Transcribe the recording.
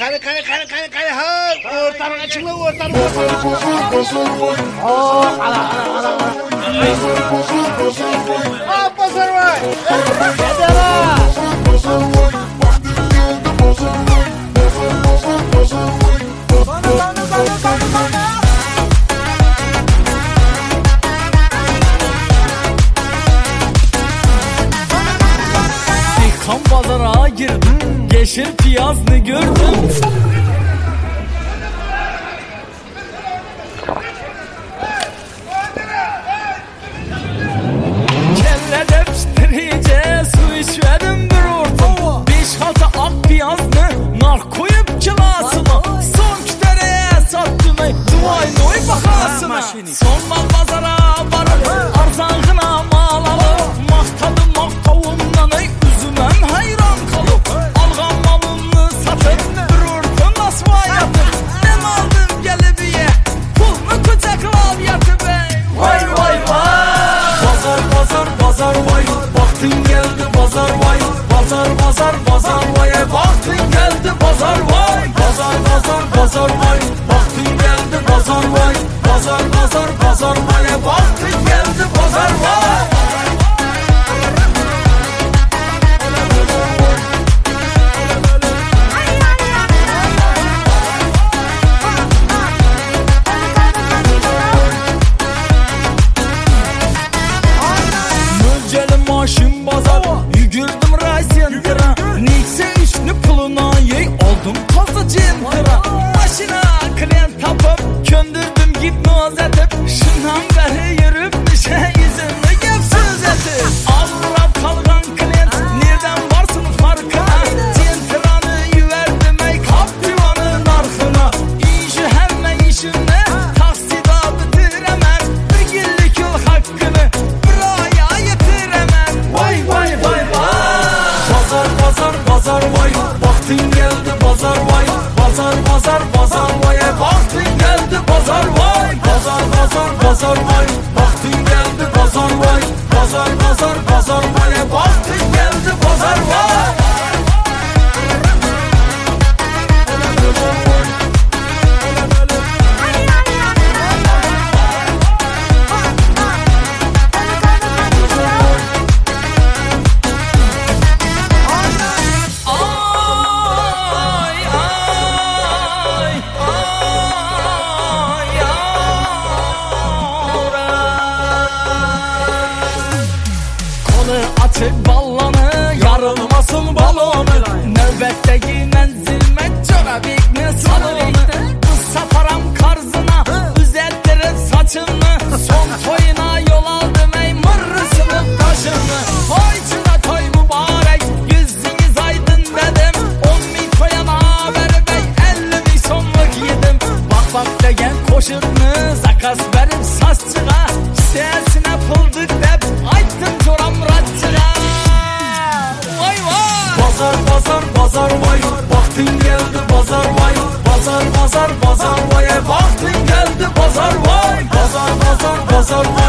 Kare ha. Ortalık açıkla ortalık. Pazar var. Hadi la. Kan pazara girdim, yeşil piyazını gördüm. Kelle depiştirice su içmedim bir ortam. 5 halta ak piyazını nar koyup kilasına. Son kütereye sattım ey duvay noy bakasına. Son mal pazara varıp arzağına mal alıp maktadım maktavumdan ey üzümem hayran kalıp. Alğan malını satıp bir ortam asma yatıp. Ne maldım gelip ye pulunu kucakla yatıp ey. Vay vay vay. Pazar vay, vaktin geldi pazar vay. Pazar vay, vaktin geldi pazar vay. Pazar vay, vaktin geldi pazar vay. Pazar vay, vaktin geldi pazar vay. Maşın bazar, yügürdüm raysentra. Neyse işini puluna yey, oldum tazı centra. Maşına klient tapıp, köndürdüm gipnoz etip. Şundan beri yürüp, bir şey yüzümü yapsız etip. Ağırap kalgan klient, nereden varsın farkına? Centranı yüverdim ey kaptivanın arkına. İşi hemen işimle, taksida bitiremem. Bir gillik yıl hakkını, buraya yitiremem. Vay vay vay vay. Pazar vay, vaktin geldi pazar vay. Pazar vay, vaktin geldi pazar vay. Pazar vay, vaktin geldi pazar vay. Pazar vay, vaktin geldi pazar vay. Açık ballanı, yarılmasın balonu. Növbətdəki mənzilmə çorabikni salonu. Qız saparam karzına, üzəldirir saçını. Son toyuna yol aldım ey mırrısını taşını. Toyçuna toy mübarək, yüzünüz aydın dedim. 10.000 toyana verib ey 50.000 sonluk yedim. Bak degen koşurnu, zakas verib saççığa. Sesine pıldık dep, ayttım çoram ratçığa. Pazar vay, vaktin geldi pazar vay. Pazar vay, vaktin geldi pazar vay. Pazar vay.